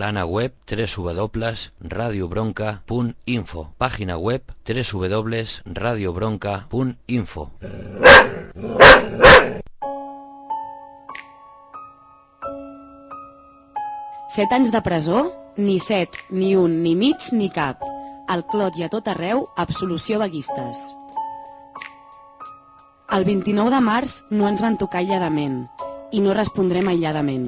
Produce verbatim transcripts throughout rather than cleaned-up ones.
Catalana web w w w punto radio bronca punto info. Página web w w w punto radio bronca punto info. Set anys de presó? Ni set, ni un, ni mig, ni cap. Al Clot i a tot arreu, absolució vaguistes. El vint-i-nou de març no ens van tocar aïlladament, i no respondrem aïlladament.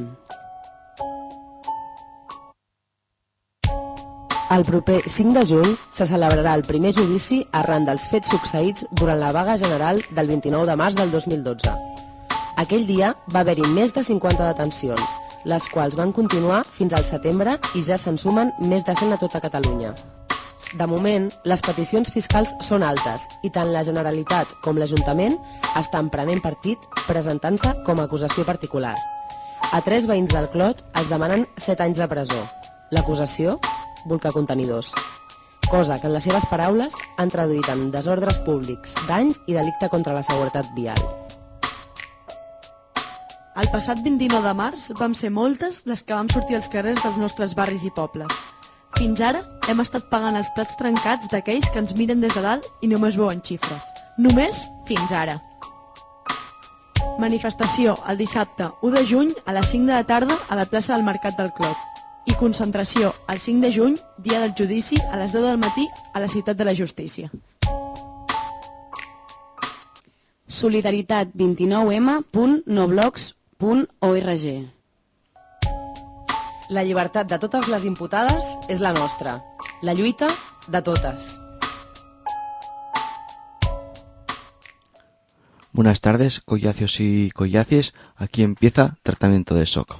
El proper cinc de juny se celebrarà el primer judici arran dels fets succeïts durant la vaga general del vint-i-nou de març del dos mil dotze. Aquell dia va haver-hi més de cinquanta detencions, les quals van continuar fins al setembre i ja se'n sumen més de cent a tota Catalunya. De moment, les peticions fiscals són altes i tant la Generalitat com l'Ajuntament estan prenent partit presentant-se com a acusació particular. A tres veïns del Clot es demanen set anys de presó. L'acusació? Bolcar contenidors. Cosa que en les seves paraules han traduït en desordres públics, danys i delicte contra la seguretat vial. El passat vint-i-nou de març vam ser moltes les que vam sortir als carrers dels nostres barris i pobles. Fins ara hem estat pagant els plats trencats d'aquells que ens miren des de dalt i només veuen xifres. Només fins ara. Manifestació el dissabte u de juny a les cinc de la tarda a la plaça del Mercat del Clot. I concentració el cinc de juny, dia del judici, a les deu del matí a la Ciutat de la Justícia. solidaritat vint-i-nou ema punt noblogs punt org. La llibertat de totes les imputades és la nostra. La lluita de totes. Buenas tardes, collacios y collacies. Aquí empieza Tratamiento de Shock.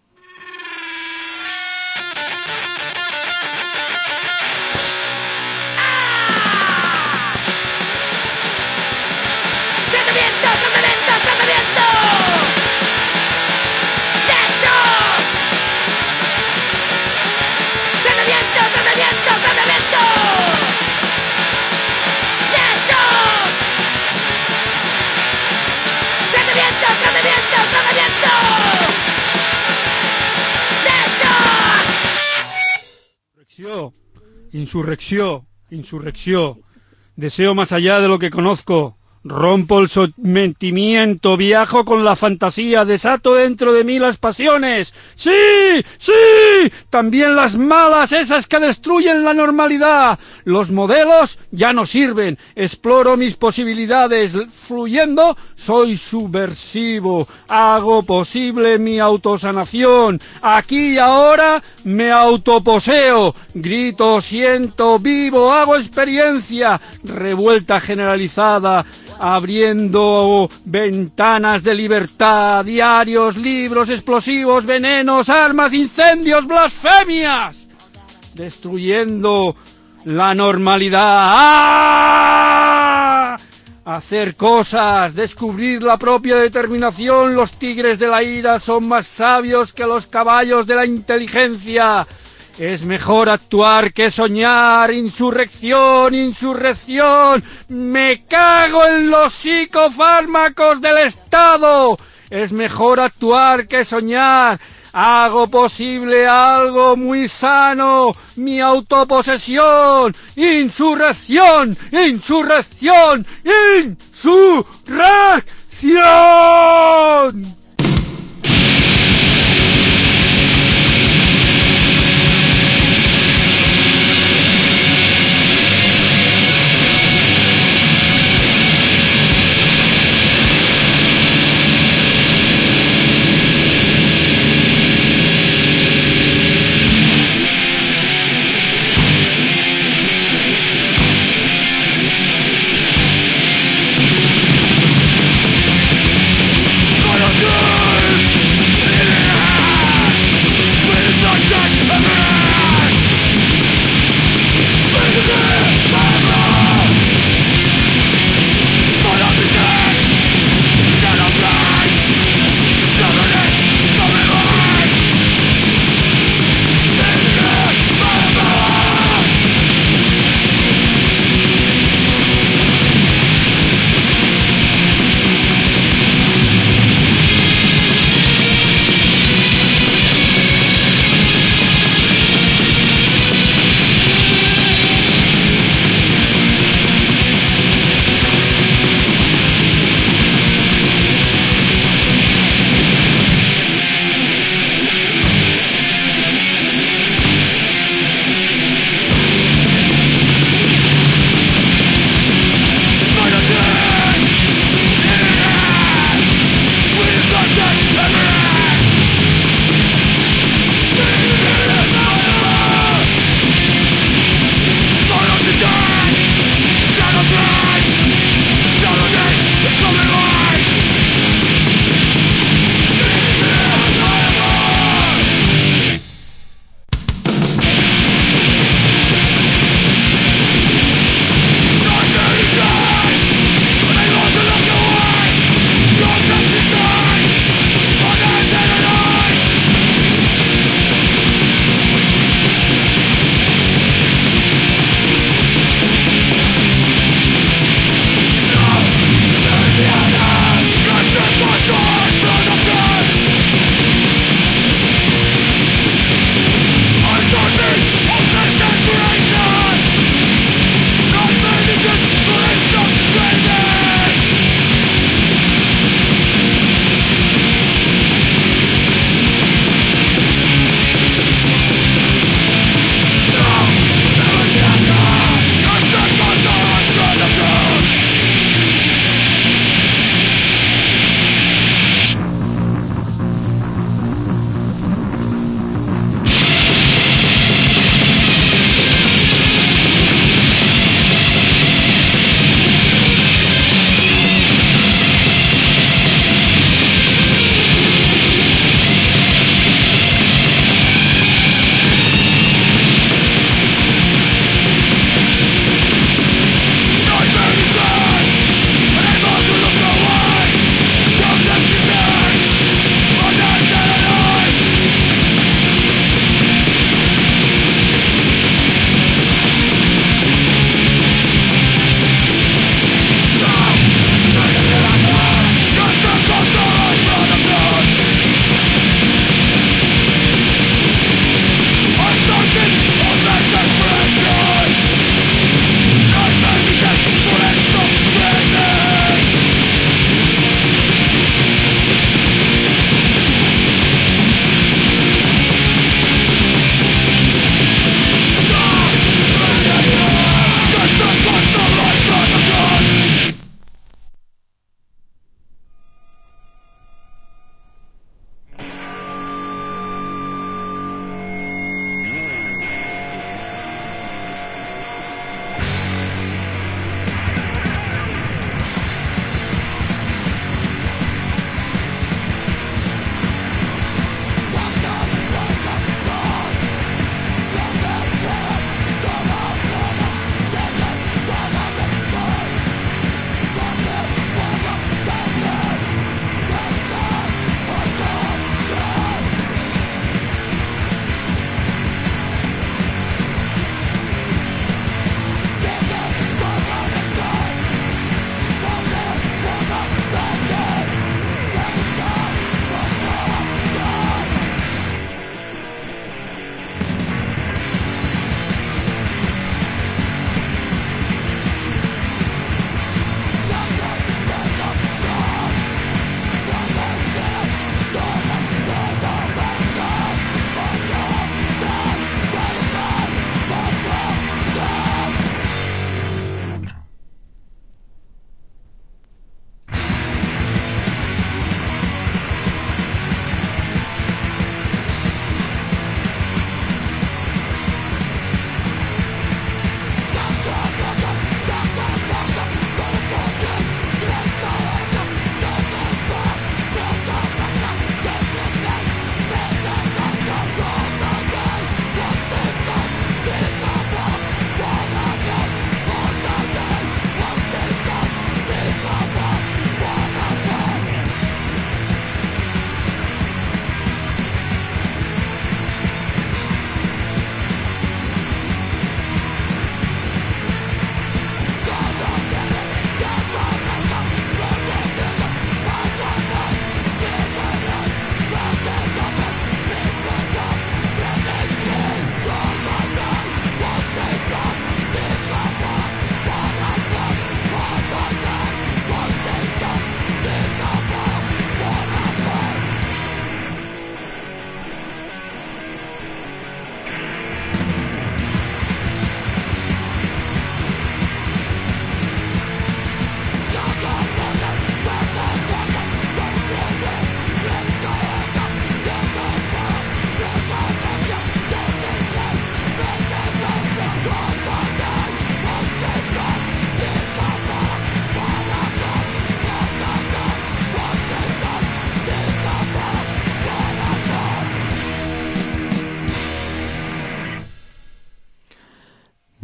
Insurrección, insurrección. Deseo más allá de lo que conozco. Rompo el sometimiento, viajo con la fantasía, desato dentro de mí las pasiones. ¡Sí! ¡Sí! También las malas, esas que destruyen la normalidad. Los modelos ya no sirven. Exploro mis posibilidades. Fluyendo, soy subversivo. Hago posible mi autosanación. Aquí y ahora me autoposeo. Grito, siento, vivo, hago experiencia. Revuelta generalizada. Abriendo ventanas de libertad, diarios, libros, explosivos, venenos, armas, incendios, blasfemias, destruyendo la normalidad. ¡Ah! Hacer cosas, descubrir la propia determinación. Los tigres de la ira son más sabios que los caballos de la inteligencia. Es mejor actuar que soñar. Insurrección, insurrección. Me cago en los psicofármacos del Estado. Es mejor actuar que soñar. Hago posible algo muy sano. Mi autoposesión. Insurrección, insurrección, insurrección. Gonna do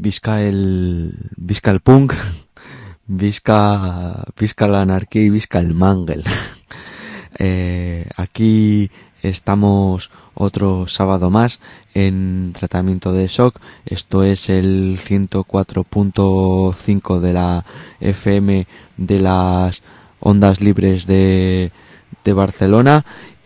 visca el, visca el punk, visca, visca la anarquía y visca el mangle. eh, aquí estamos otro sábado más en tratamiento de shock. Esto es el ciento cuatro punto cinco de la F M de las ondas libres de, de Barcelona.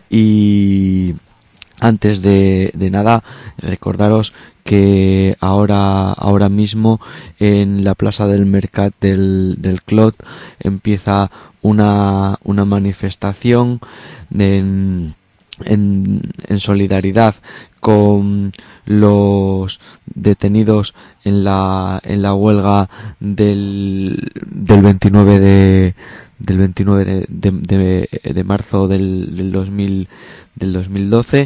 Y antes de, de nada, recordaros que ahora ahora mismo en la plaza del Mercat del, del Clot empieza una, una manifestación en, en, en solidaridad con los detenidos en la en la huelga del del veintinueve de del veintinueve de, de, de, de marzo del, del dos mil del dos mil doce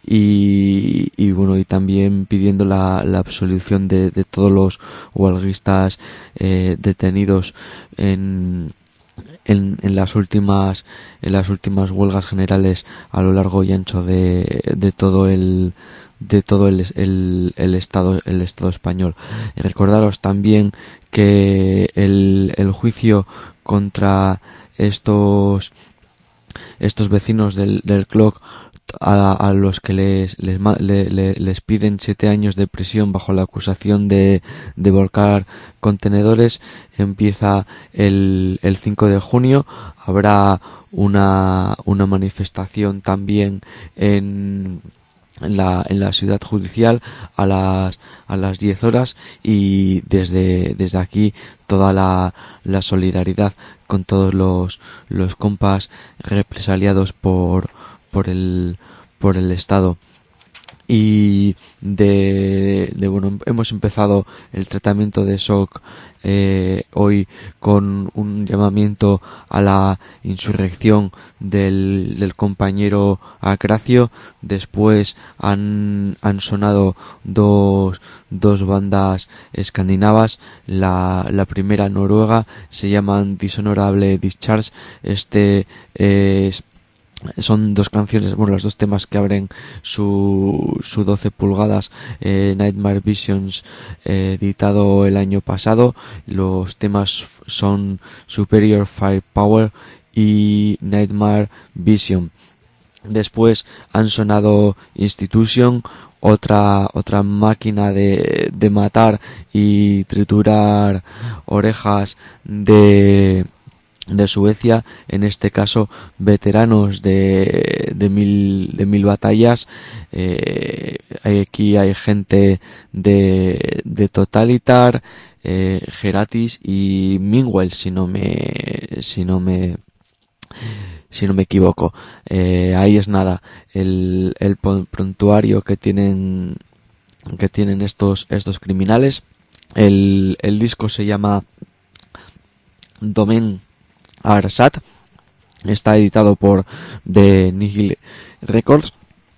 y, y bueno, y también pidiendo la, la absolución de, de todos los huelguistas eh, detenidos en En, en las últimas en las últimas huelgas generales a lo largo y ancho de, de todo el de todo el, el, el estado el estado español. Y recordaros también que el, el juicio contra estos estos vecinos del, del Clot a, a los que les les, les les piden siete años de prisión bajo la acusación de, de volcar contenedores empieza el, el cinco de junio. Habrá una una manifestación también en en la en la ciudad judicial a las a las diez horas y desde desde aquí toda la la solidaridad con todos los los compas represaliados por por el por el Estado. Y de, de bueno, hemos empezado el tratamiento de shock eh, hoy con un llamamiento a la insurrección del, del compañero Acracio. Después han, han sonado dos, dos bandas escandinavas. La, la primera, noruega, se llaman Dishonorable Discharge. Este es Son dos canciones, bueno, los dos temas que abren su, su doce pulgadas, eh, Nightmare Visions, eh, editado el año pasado. Los temas son Superior Firepower y Nightmare Vision. Después han sonado Institution, otra otra máquina de, de matar y triturar orejas de de Suecia, en este caso veteranos de de mil de mil batallas. Eh, aquí hay gente de de Totalitar, eh, Geratis y Mingwell, si no me si no me si no me equivoco. Eh, ahí es nada el el prontuario que tienen que tienen estos estos criminales. El el disco se llama Domain Arsat, está editado por The Nihil Records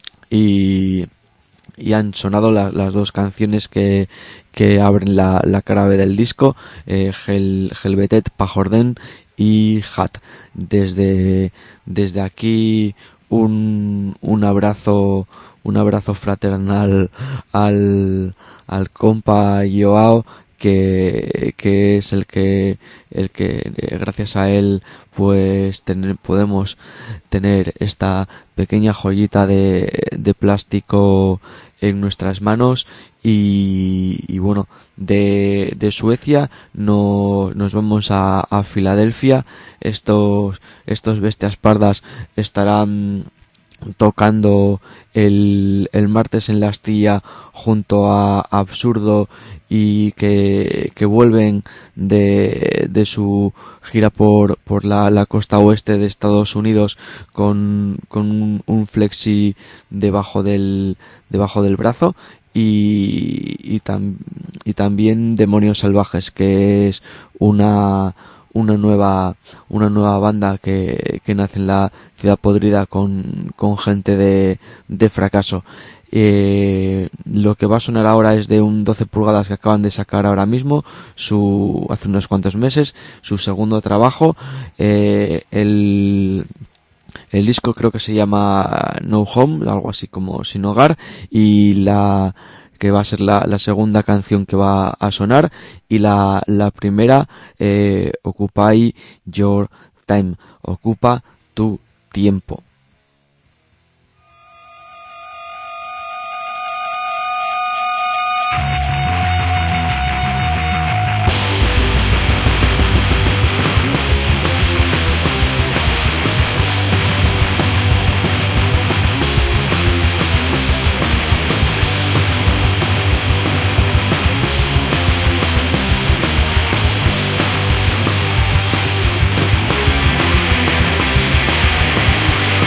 y, y han sonado la, las dos canciones que, que abren la, la cara B del disco, eh, Hel, Helvetet Pajorden y Hat. Desde, desde aquí un, un abrazo un abrazo fraternal al, al compa Joao, que que es el que el que gracias a él pues tener, podemos tener esta pequeña joyita de, de plástico en nuestras manos. Y, y bueno, de, de Suecia no, nos vamos a, a Filadelfia. Estos estos bestias pardas estarán tocando el, el martes en la Astilla junto a Absurdo, y que, que vuelven de, de su gira por, por la, la costa oeste de Estados Unidos con, con un, un flexi debajo del, debajo del brazo. Y, y, tam, y también Demonios Salvajes, que es una una nueva una nueva banda que, que nace en la Ciudad Podrida con, con gente de, de fracaso. Eh, lo que va a sonar ahora es de un doce pulgadas que acaban de sacar ahora mismo, su hace unos cuantos meses, su segundo trabajo. Eh, el el disco creo que se llama No Home, algo así como Sin Hogar, y la que va a ser la, la segunda canción que va a sonar, y la, la primera, eh, Occupy Your Time, ocupa tu tiempo. We'll be right back.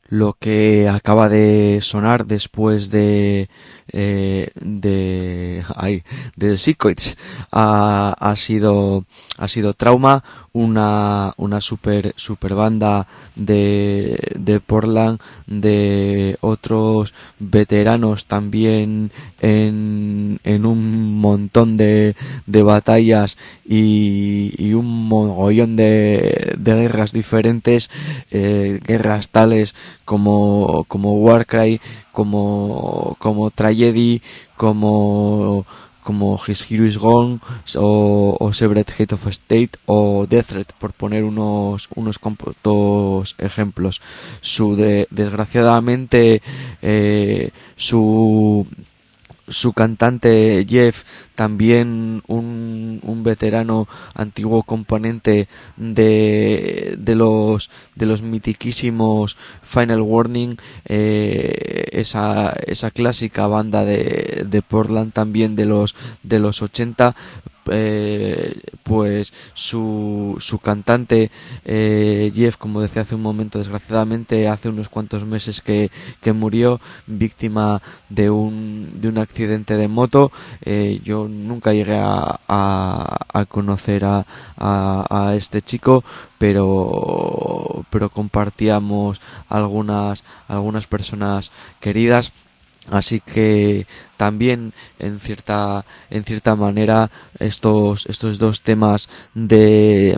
lo que acaba de sonar después de eh, de ay, del Secrets ha, ha sido ha sido Trauma, una una super super banda de de Portland, de otros veteranos también en en un montón de de batallas y, y un mogollón de de guerras diferentes, eh, guerras tales como como Warcry, como como Tragedy, como como His Hero Is Gone o, o Severed Head of State o Death Threat, por poner unos unos cuantos ejemplos. Su de, desgraciadamente eh, su su cantante Jeff, también un, un veterano antiguo componente de, de los de los mitiquísimos Final Warning, eh, esa esa clásica banda de, de Portland también de los de los ochenta. Eh, pues su, su cantante eh, Jeff, como decía hace un momento, desgraciadamente hace unos cuantos meses que, que murió víctima de un, de un accidente de moto. Eh, yo nunca llegué a, a, a conocer a, a, a este chico, pero, pero compartíamos algunas, algunas personas queridas. Así que también en cierta en cierta manera estos estos dos temas de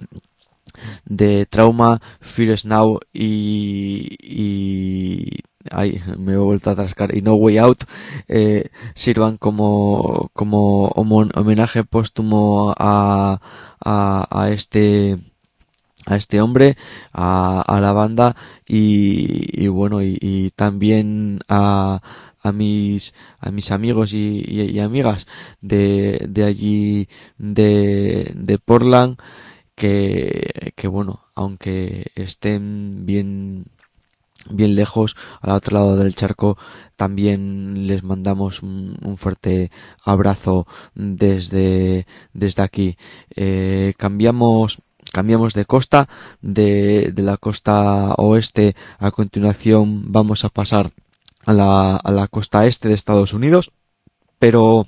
de Trauma, Fear Is Now y, y ay, me he vuelto a atrascar, y No Way Out, eh, sirvan como como homenaje póstumo a a, a este a este hombre, a, a la banda y, y bueno y, y también a a mis a mis amigos y, y, y amigas de, de allí de, de Portland, que, que bueno, aunque estén bien bien lejos al otro lado del charco, también les mandamos un, un fuerte abrazo desde desde aquí. Eh, cambiamos Cambiamos de costa, de, de la costa oeste. A continuación vamos a pasar a la, a la costa este de Estados Unidos, pero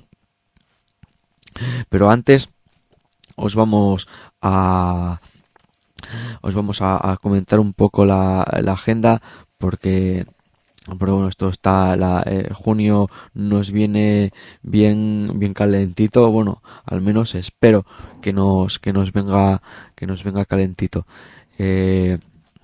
pero antes os vamos a os vamos a, a comentar un poco la, la agenda, porque pero bueno, esto está la eh, junio nos viene bien bien calentito. Bueno, al menos espero que nos que nos venga que nos venga calentito. eh,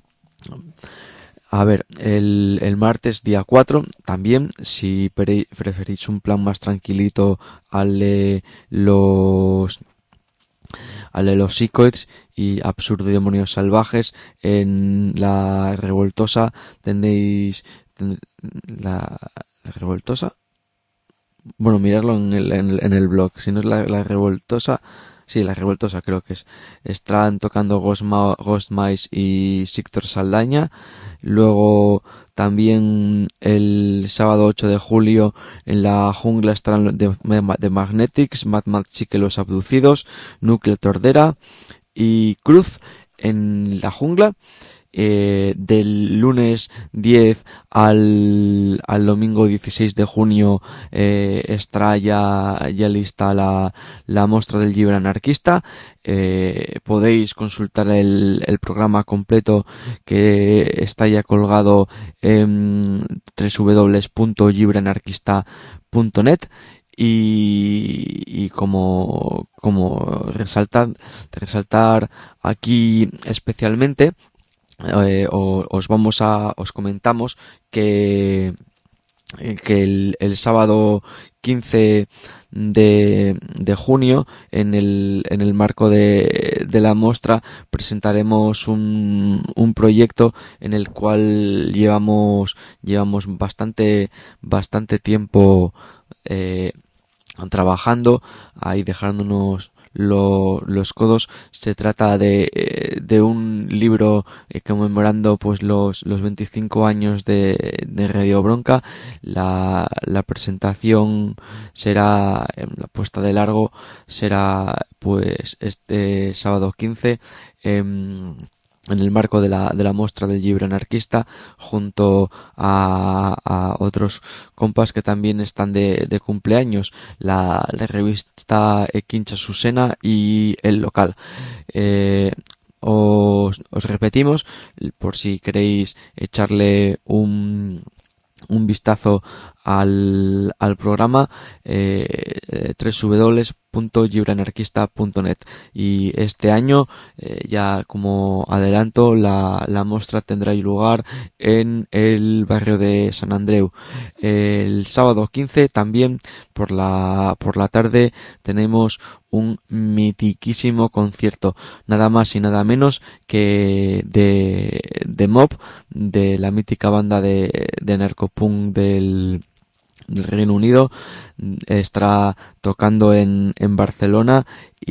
A ver, el, el martes día cuatro, también, si pre- preferís un plan más tranquilito al de los al de los Secrets y Absurdo y Demonios Salvajes, en la Revoltosa tenéis ten, la, la Revoltosa, bueno, mirarlo en el, en el, en el blog, si no es la, la Revoltosa, sí, la Revoltosa creo que es. Están tocando Ghost, Ma- Ghost Mice y Sictor Saldaña. Luego también el sábado ocho de julio en la jungla estarán de, de Magnetics, Mad Mad Chique Los Abducidos, Núcleo Tordera y Cruz en la jungla. Eh, del lunes diez al, al domingo dieciséis de junio eh, estará ya, ya lista la, la muestra del llibre anarquista. Eh, podéis consultar el, el programa completo, que está ya colgado en doble u doble u doble u punto llibreanarquista punto net. Y, y como, como resaltar, resaltar aquí especialmente, Eh, o, os vamos a os comentamos que que el, el sábado quince de, de junio en el en el marco de, de la muestra presentaremos un, un proyecto en el cual llevamos llevamos bastante bastante tiempo eh, trabajando ahí, dejándonos Lo, los codos. Se trata de, de un libro eh, conmemorando pues los, los veinticinco años de, de Radio Bronca. La, la presentación será, la puesta de largo será pues este sábado quince. Eh, en el marco de la, de la muestra del llibre anarquista, junto a, a otros compas que también están de, de cumpleaños, la, la revista Equincha Susena y El Local. Eh, os, os repetimos, por si queréis echarle un, un vistazo al, al programa, eh, doble u doble u doble u punto llibreanarquista punto net. Y este año, eh, ya como adelanto, la, la muestra tendrá lugar en el barrio de San Andreu. El sábado quince, también por la, por la tarde, tenemos un mitiquísimo concierto, nada más y nada menos que de, de Mob, de la mítica banda de, de narcopunk del del Reino Unido. Estará tocando en, en Barcelona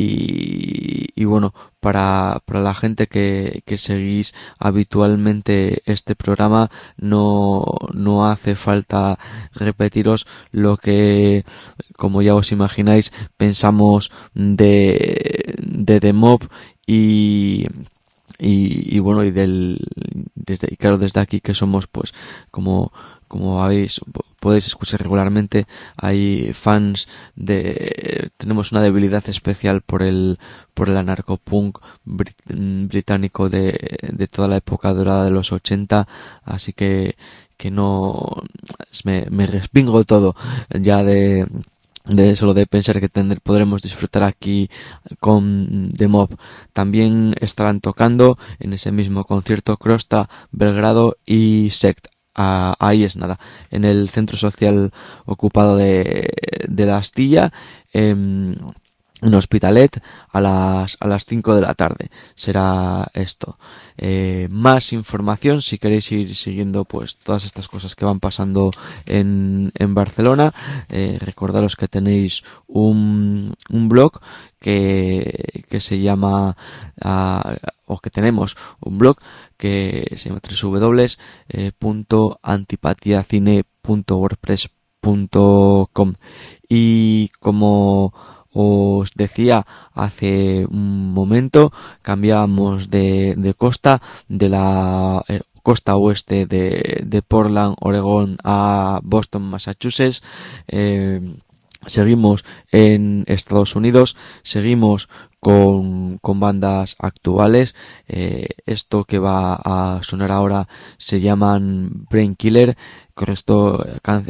y, y bueno, para, para la gente que, que seguís habitualmente este programa, no, no hace falta repetiros lo que, como ya os imagináis, pensamos de, de The Mob y y, y bueno, y del desde y claro, desde aquí que somos, pues, como como habéis podéis escuchar regularmente, hay fans de tenemos una debilidad especial por el por el anarcopunk brit, británico de de toda la época dorada de los ochenta, así que que no me, me respingo todo ya de de solo de pensar que tendré, podremos disfrutar aquí con The Mob. También estarán tocando en ese mismo concierto Crosta, Belgrado y Sect. Ah, ahí es nada, en el centro social ocupado de, de la Astilla, en, en Hospitalet, a las a las cinco de la tarde será esto. Eh, más información si queréis ir siguiendo pues todas estas cosas que van pasando en, en Barcelona. Eh, recordaros que tenéis un, un blog que, que se llama uh, o que tenemos un blog que se llama doble u doble u doble u punto antipatiacine punto wordpress punto com. Y como os decía hace un momento, cambiábamos de, de costa, de la eh, costa oeste de, de Portland, Oregón, a Boston, Massachusetts. Eh, seguimos en Estados Unidos, seguimos con, con bandas actuales. Eh, esto que va a sonar ahora se llaman Brain Killer. Esto,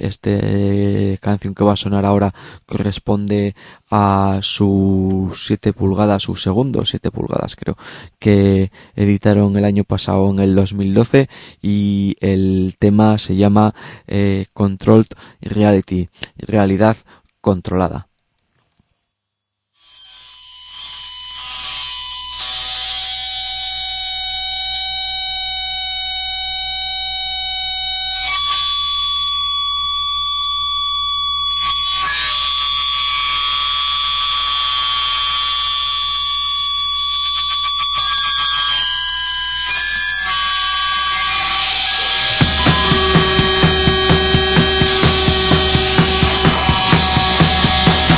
este canción que va a sonar ahora corresponde a sus siete pulgadas, sus segundos siete pulgadas creo, que editaron el año pasado, en el dos mil doce, y el tema se llama eh, Controlled Reality, realidad controlada. Thank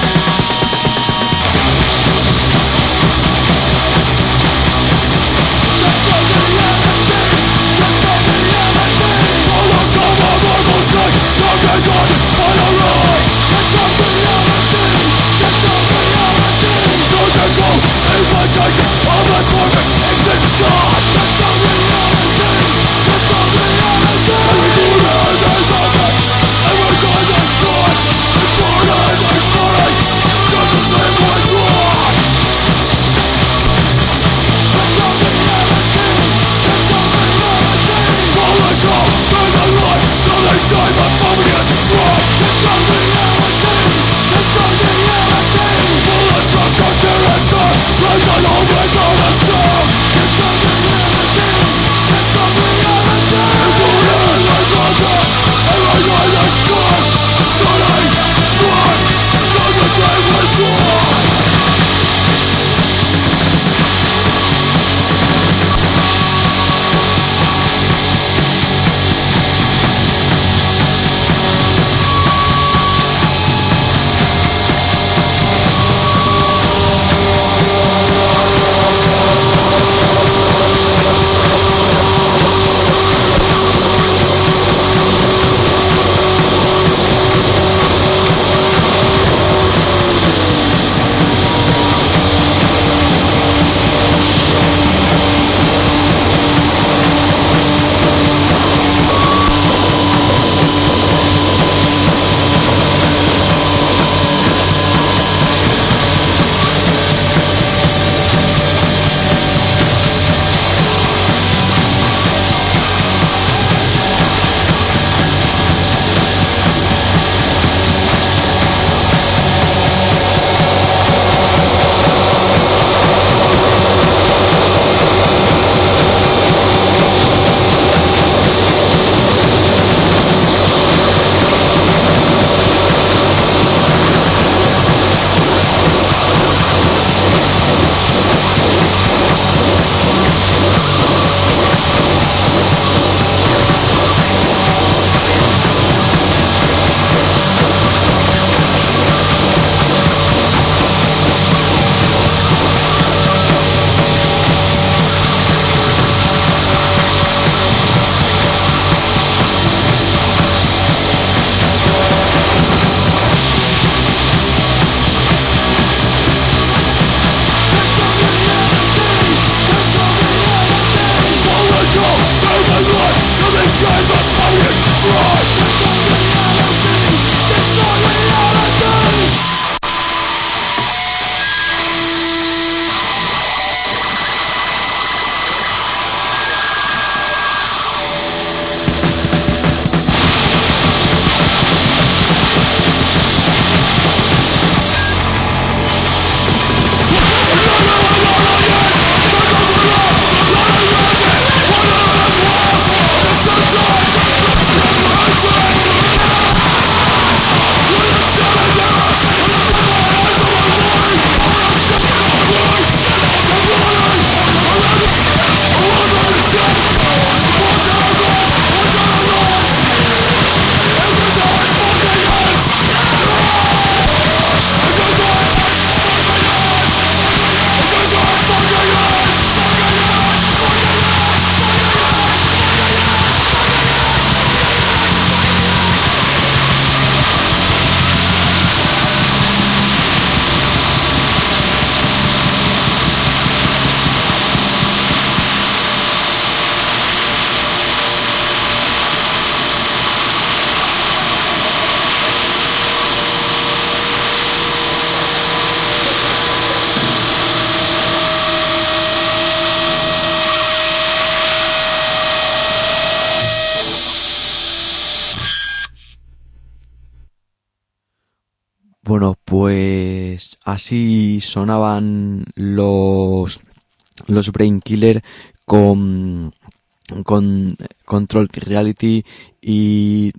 Bueno, pues así sonaban los los Brainkiller con con Control Reality y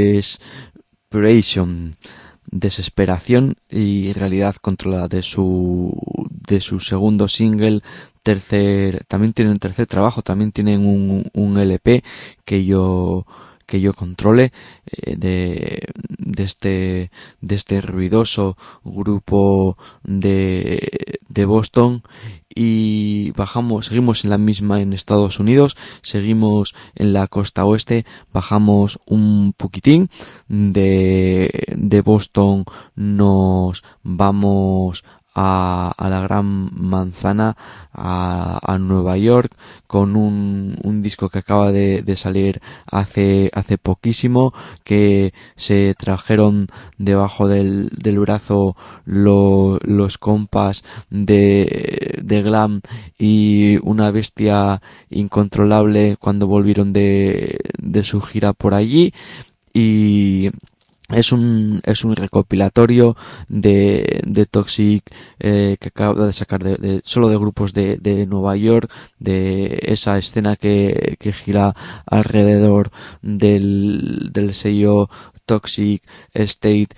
Desperation, desesperación y realidad controlada, de su de su segundo single, tercer, también tienen tercer trabajo, también tienen un, un L P que yo que yo controle, eh, de, de este, de este ruidoso grupo de, de Boston, y bajamos, seguimos en la misma en Estados Unidos, seguimos en la costa oeste, bajamos un poquitín de, de Boston, nos vamos a, a la Gran Manzana, a, a Nueva York, con un, un disco que acaba de, de salir hace, hace poquísimo, que se trajeron debajo del, del brazo lo, los compas de, de Glam y una bestia incontrolable cuando volvieron de, de su gira por allí. Y es un es un recopilatorio de de Toxic, eh, que acaba de sacar de, de solo de grupos de, de Nueva York, de esa escena que, que gira alrededor del del sello Toxic State,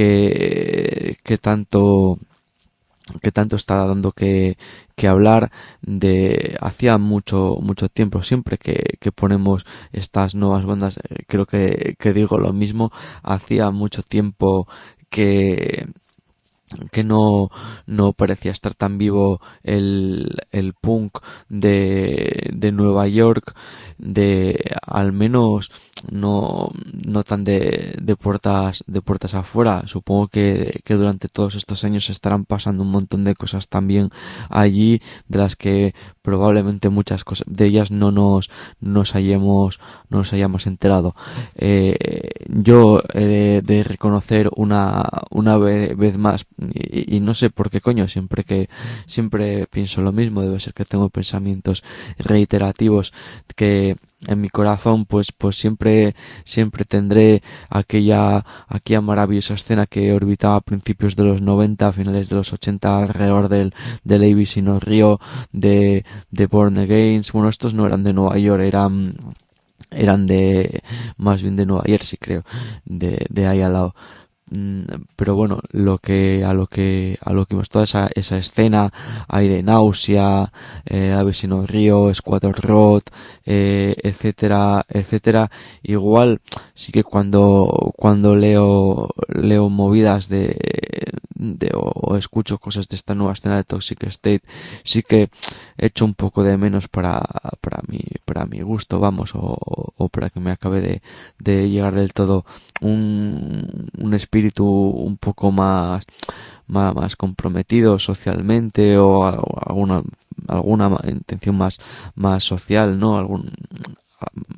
que que tanto que tanto está dando que, que hablar. De hacía mucho mucho tiempo, siempre que, que ponemos estas nuevas bandas, eh, creo que, que digo lo mismo, hacía mucho tiempo que que no no parecía estar tan vivo el el punk de de Nueva York, de al menos no no tan de de puertas de puertas afuera. Supongo que que durante todos estos años se estarán pasando un montón de cosas también allí, de las que probablemente muchas cosas de ellas no nos nos hayamos no nos hayamos enterado. Eh, yo he de, de reconocer una una vez más, y, y no sé por qué coño, siempre que siempre pienso lo mismo, debe ser que tengo pensamientos reiterativos, que en mi corazón pues pues siempre siempre tendré aquella aquella maravillosa escena que orbitaba a principios de los noventa, a finales de los ochenta, alrededor del del A B C No Río, de de Born Again. Bueno, estos no eran de Nueva York, eran eran de más bien de Nueva Jersey, creo, de de ahí al lado. Pero bueno, lo que a lo que a lo que hemos toda esa esa escena hay de Náusea, eh, A B C No Río, Squatter Road, eh, etcétera, etcétera. Igual sí que cuando cuando leo leo movidas de de o, o escucho cosas de esta nueva escena de Toxic State, sí que echo un poco de menos para para mi para mi gusto, vamos, o, o para que me acabe de de llegar del todo un un espíritu un poco más más, más comprometido socialmente, o, o alguna alguna intención más más social, ¿no? Algún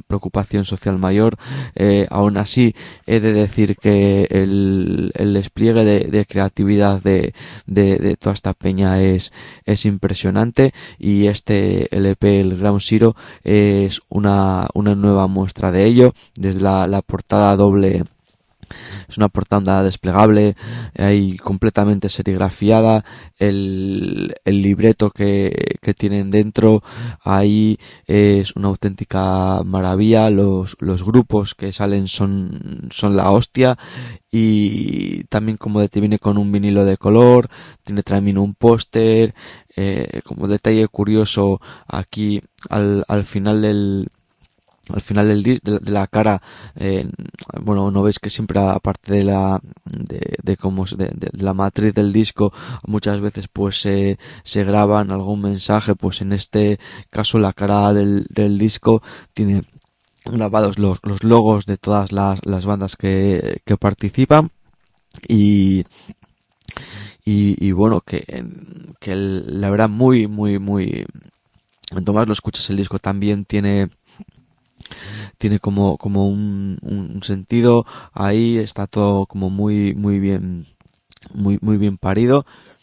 preocupación social mayor. Eh, aún así, he de decir que el, el despliegue de, de creatividad de, de, de toda esta peña es, es impresionante, y este L P, el Ground Zero, es una, una nueva muestra de ello. Desde la, la portada doble, es una portada desplegable, ahí completamente serigrafiada, el, el libreto que, que tienen dentro ahí es una auténtica maravilla, los, los grupos que salen son, son la hostia, y también como te viene con un vinilo de color, tiene también un póster, eh, como detalle curioso aquí al, al final del al final del dis de, de la cara, eh, bueno, no veis que siempre, aparte de la de, de cómo de, de la matriz del disco, muchas veces pues se se graban algún mensaje. Pues en este caso la cara del, del disco tiene grabados los, los logos de todas las, las bandas que, que participan, y y, y bueno, que, que el, la verdad muy muy muy cuanto más lo escuchas, el disco también tiene tiene como como un, un sentido. Ahí está todo como muy muy bien muy muy bien parido,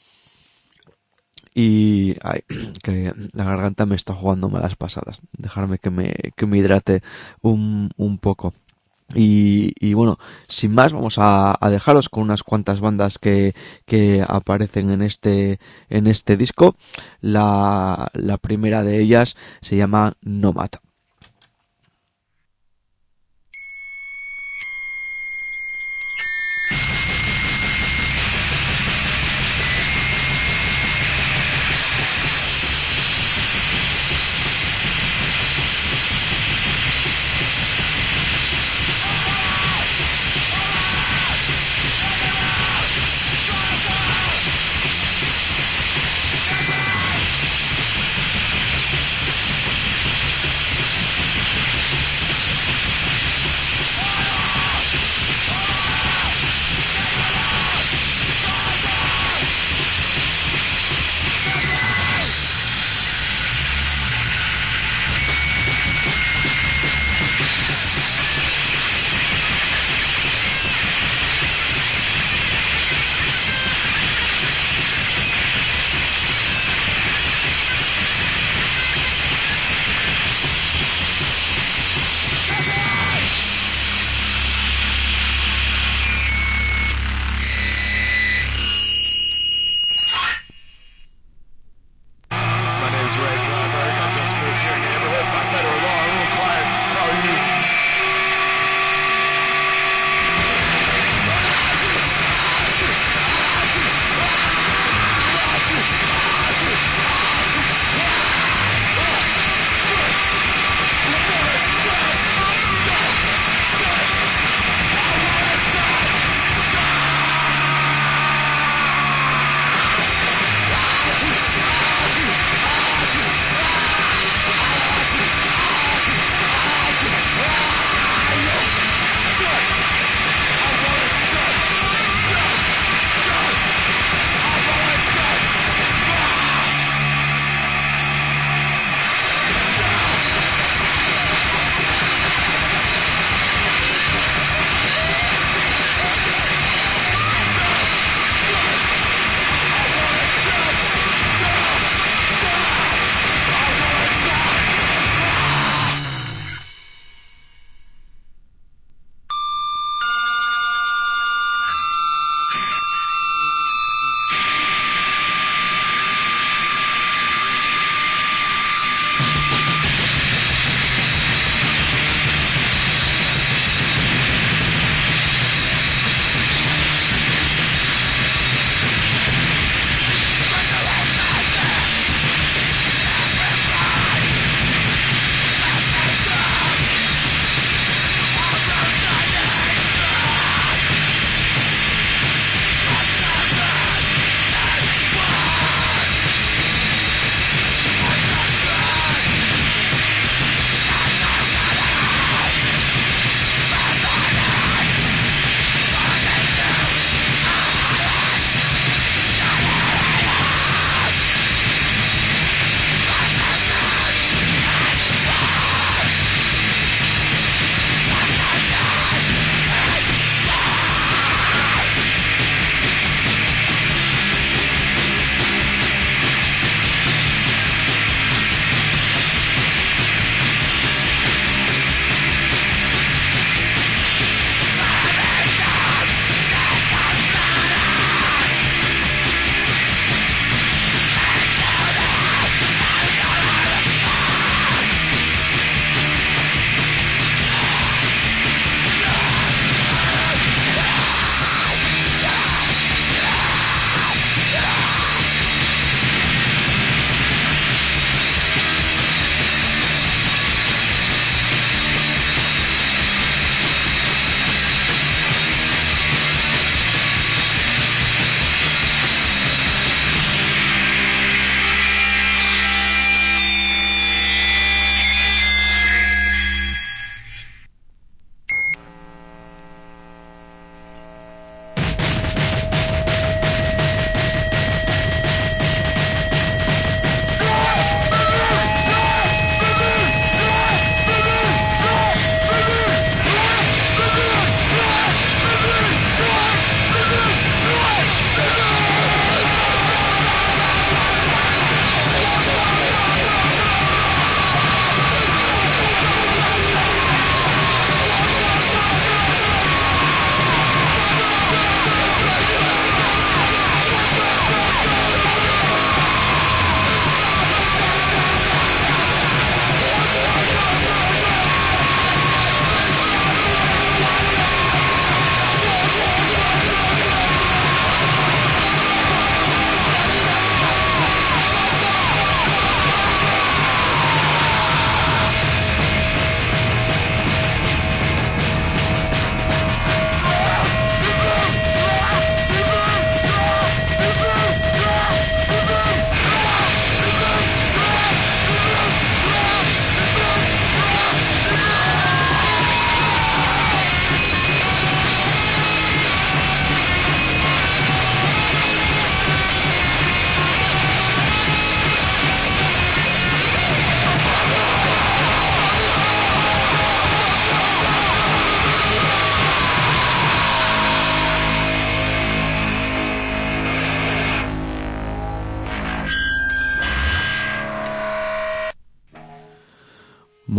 y ay, que la garganta me está jugando malas pasadas. Dejarme que me que me hidrate un un poco. Y, y bueno, sin más, vamos a, a dejaros con unas cuantas bandas que, que aparecen en este en este disco. La, la primera de ellas se llama Nomad.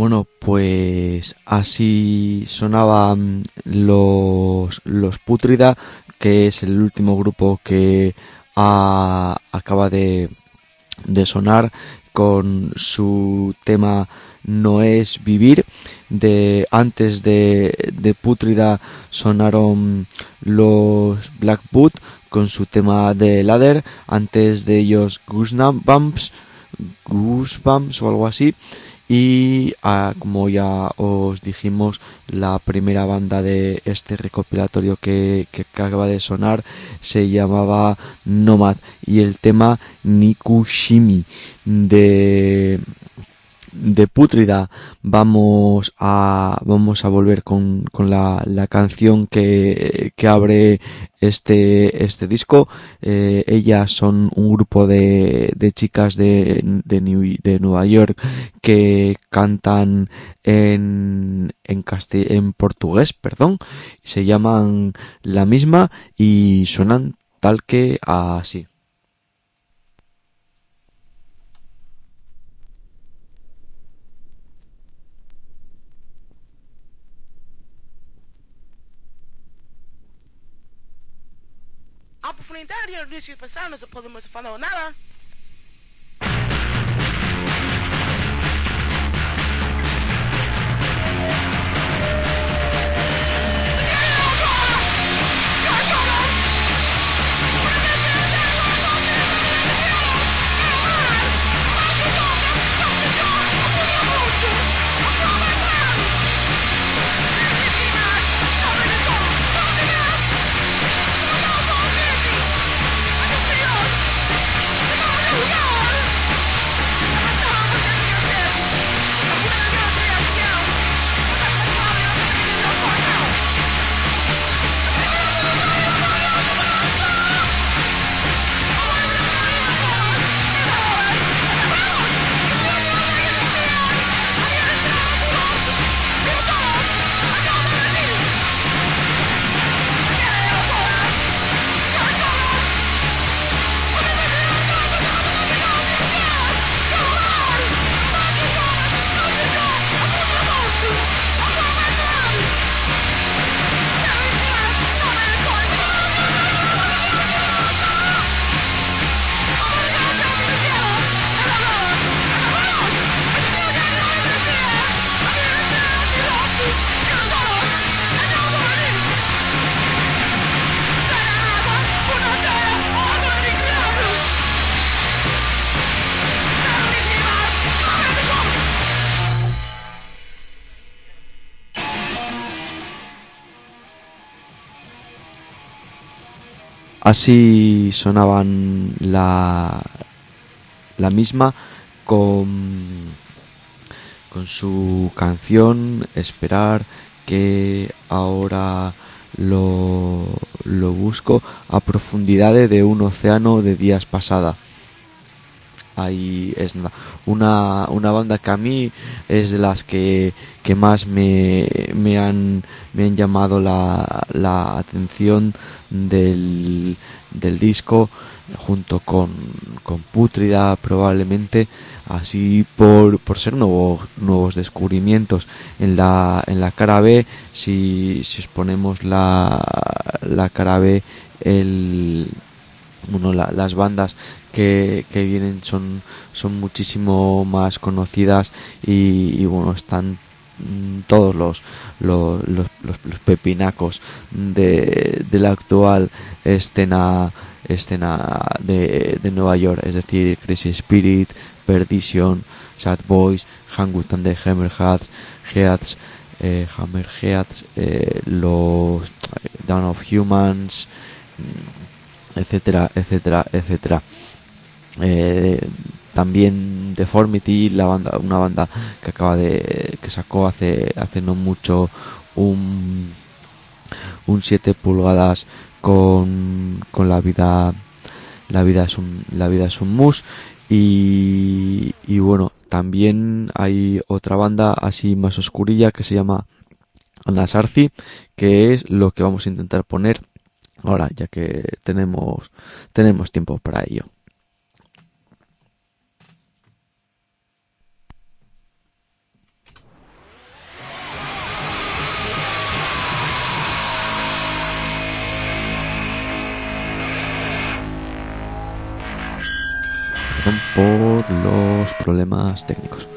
Bueno, pues así sonaban los, los Pútrida, que es el último grupo que ha, acaba de, de sonar con su tema No es vivir. De antes de, de Pútrida sonaron los Black Boot con su tema de Ladder, antes de ellos Goosebumps, Goosebumps o algo así. Y ah, como ya os dijimos, la primera banda de este recopilatorio que, que acaba de sonar se llamaba Nomad, y el tema Nikushimi. De de Pútrida vamos a vamos a volver con, con la, la canción que, que abre este este disco. Eh, ellas son un grupo de, de chicas de, de, New, de Nueva York que cantan en en, castell- en portugués, perdón, se llaman La Misma y suenan tal que así. A oportunidade eu disse pensar, não podemos falar nada. Así sonaban la, la misma con, con su canción Esperar, que ahora lo, lo busco, a profundidades de un océano de días pasada. Ahí es nada. Una, una banda que a mí es de las que, que más me, me han me han llamado la, la atención del, del disco, junto con, con Pútrida probablemente, así por, por ser nuevos, nuevos descubrimientos. En la, en la cara B, si, si os ponemos la, la cara B, el bueno, la, las bandas que, que vienen son, son muchísimo más conocidas y, y bueno, están mm, todos los los, los, los, los pepinacos de, de la actual escena escena de, de Nueva York, es decir, Crazy Spirit, Perdition, Sad Boys, Hangwood and the Hammerheads, Heads, eh, Hammerheads, eh, los Dawn of Humans, etcétera, etcétera, etcétera. Eh, también Deformity, la banda, una banda que acaba de que sacó hace hace no mucho un un siete pulgadas con con la vida la vida es un la vida es un mus. y y bueno, también hay otra banda así más oscurilla que se llama Anasarci, que es lo que vamos a intentar poner ahora, ya que tenemos tenemos tiempo para ello. perdón por los problemas técnicos.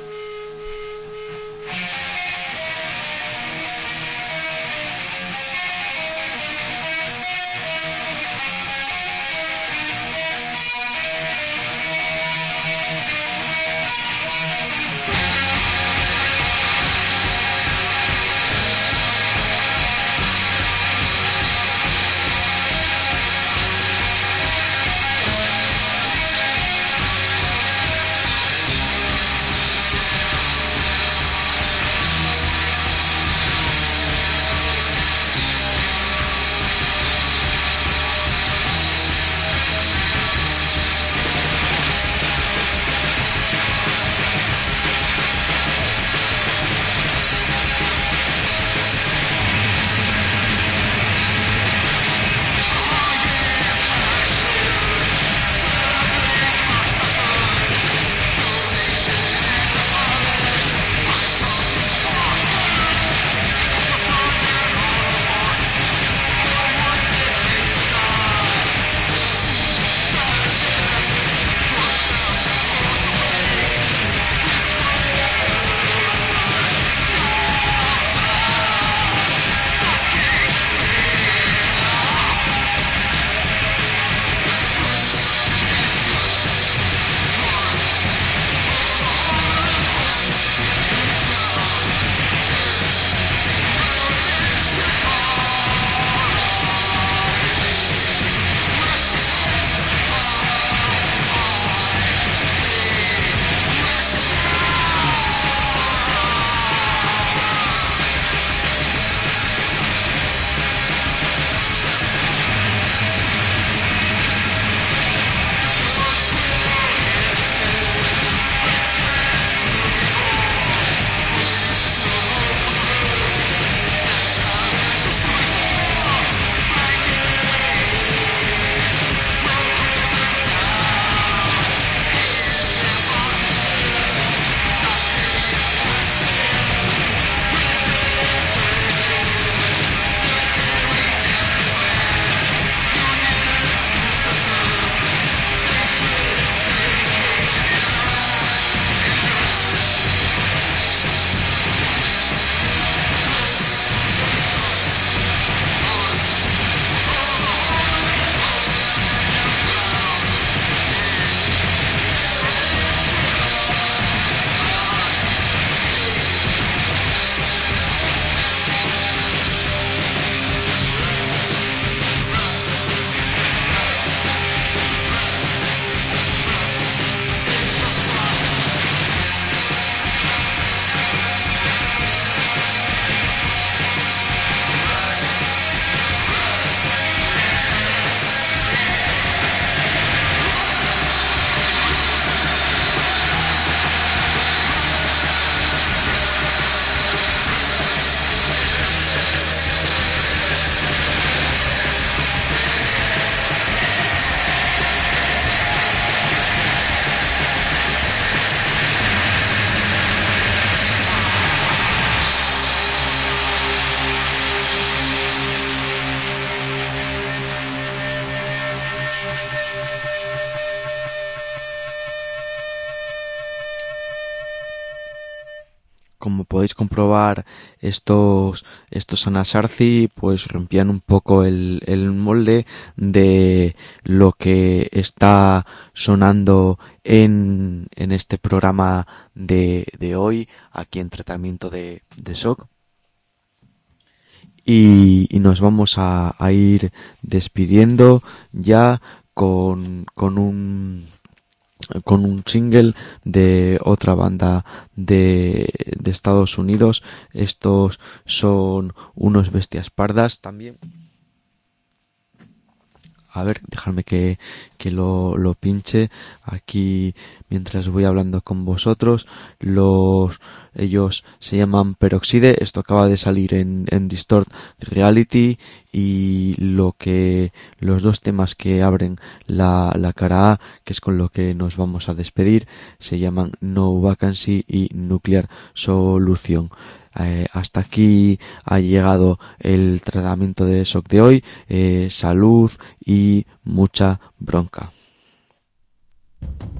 Como podéis comprobar, estos, estos Anasazi pues rompían un poco el, el molde de lo que está sonando en, en este programa de, de hoy, aquí en Tratamiento de, de Shock. Y, y nos vamos a, a ir despidiendo ya con, con un... con un single de otra banda de, de Estados Unidos. Estos son unos bestias pardas también. A ver, dejadme que, que lo, lo pinche aquí mientras voy hablando con vosotros. Los, ellos se llaman Peroxide. Esto acaba de salir en, en Distort Reality. Y lo que, los dos temas que abren la, la cara A, que es con lo que nos vamos a despedir, se llaman No Vacancy y Nuclear Solution. Eh, hasta aquí ha llegado el tratamiento de shock de hoy. Eh, salud y mucha bronca.